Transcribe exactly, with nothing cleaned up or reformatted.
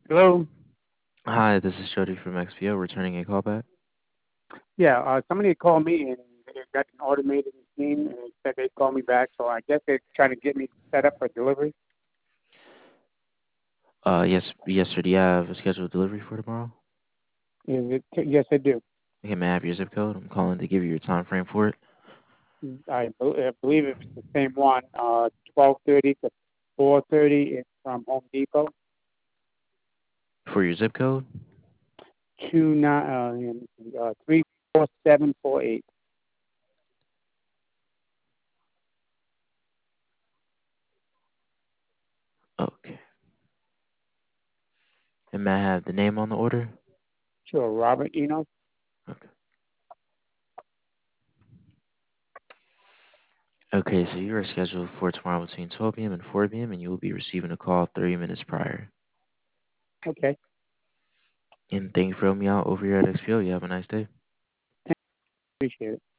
Hello. Hi, this is Jody from X P O, returning a callback. Yeah, uh, somebody called me and they got an automated machine and they said they'd call me back. So I guess they're trying to get me set up for delivery. Uh, yes, yes, sir. Do you have a scheduled delivery for tomorrow? Is it? Yes, I do. Okay, may I have your zip code? I'm calling to give you your time frame for it. I, bel- I believe it's the same one. Uh, twelve thirty to four thirty. It's from Home Depot. For your zip code? Two nine uh, uh three four seven four eight. Okay. And may I have the name on the order? Sure, Robert Enos. Okay. Okay, so you are scheduled for tomorrow between twelve p m and four p m, and you will be receiving a call thirty minutes prior. Okay, And thank you for helping me out over here at X P O. You have a nice day. appreciate it.